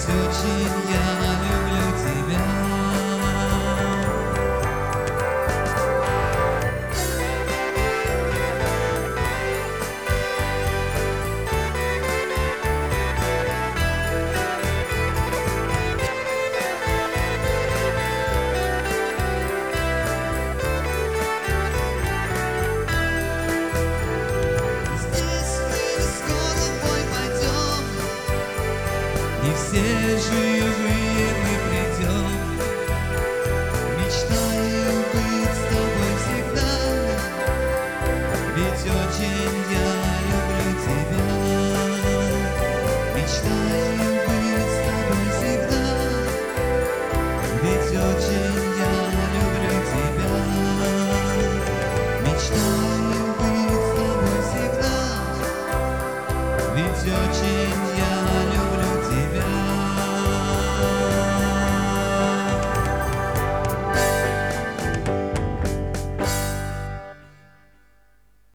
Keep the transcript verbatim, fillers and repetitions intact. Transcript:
очень я люблю тебя. И все живые мы придем. Мечтаю быть с тобой всегда, ведь очень я люблю тебя. Мечтаю быть с тобой всегда, ведь очень я люблю тебя. Мечтаю быть с тобой всегда, ведь очень я люблю тебя.